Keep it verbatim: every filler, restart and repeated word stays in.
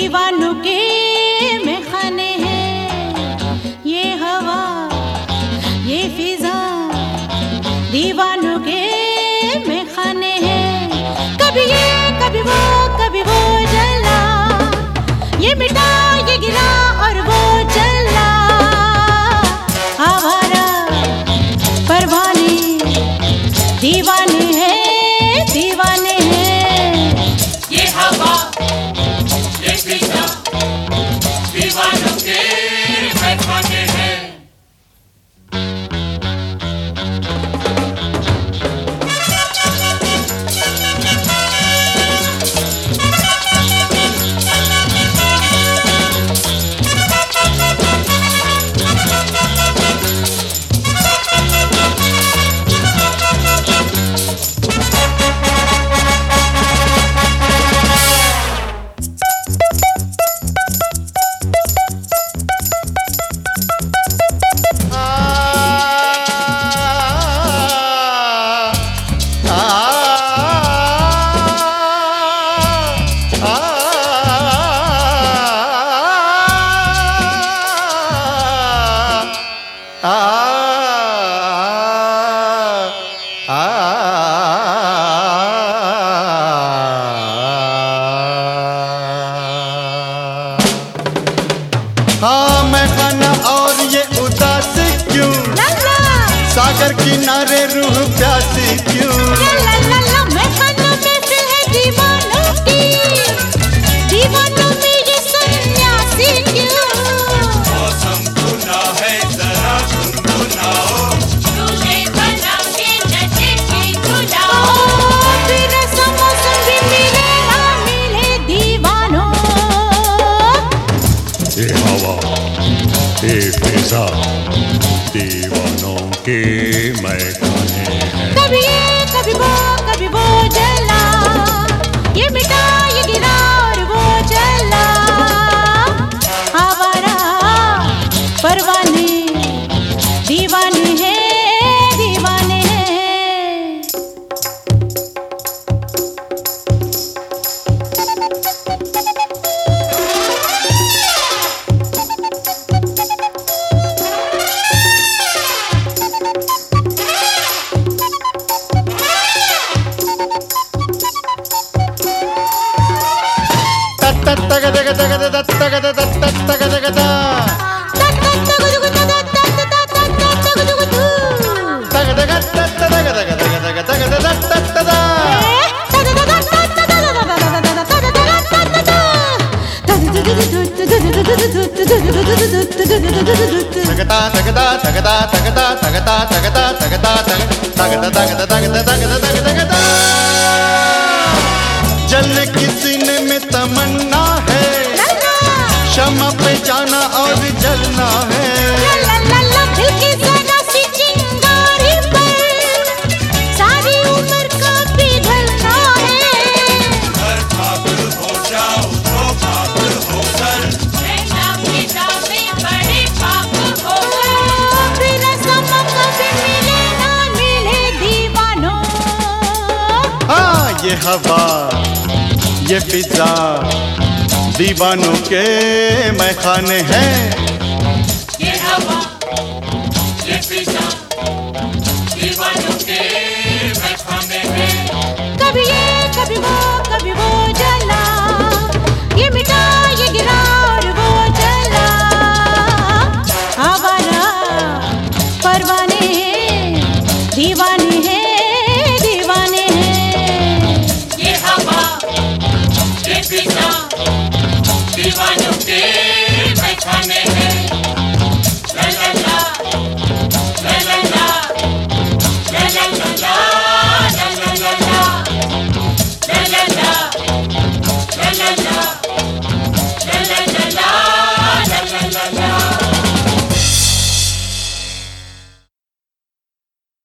दीवानों के मैखाने हैं ये हवा ये फिजा, दीवानों के मैखाने हैं। कभी ये कभी वो कभी वो जला, ये मिटा ये गिरा और वो चला। आवारा परवाने दीवाने हैं दीवाने हैं। ये हवा ये फिजा, दीवानों के मैखाने हैं। हाँ मैं खाना और ये उदास क्यों, सागर किनारे रूह प्यासी क्यों। मैं खाना में से है दीवानों की, दीवानों में ये सन्यासी क्यों। मौसम खुला है जरा गुनगुनाओ, तुझे बना के नशे की धुलाओ। फिर ऐसा मौसम भी मिले ना मिले दीवानों। ये हवा ये फिजा, दीवानों के मैखाने हैं। कभी ये कभी वो कभी वो जला, ये मिटा ये गिरा और वो चला। आवारा परवाने दीवाने हैं दीवाने हैं। जलने की सीने में तमन्ना है, शमा पे जाना और जलना है। दिल की जरा सी चिंगारी पर सारी उम्र का पिघलना है। हर खाक हो जाओ तो खाक होकर, रहना फिजा में बड़े पाप होकर। फिर ऐसा मौका भी मिले ना मिले दीवानों। हाँ ये हवा ये फिजा, दीवानों के मैखाने हैं। ये हवा ये फिजा, दीवानों के मैखाने हैं। कभी ये कभी वो कभी वो जला, ये मिटा ये गिरा और वो चला। आवारा परवाने दीवाने हैं दीवाने हैं। ये हवा ये फिजा, दीवानों के मैखाने हैं।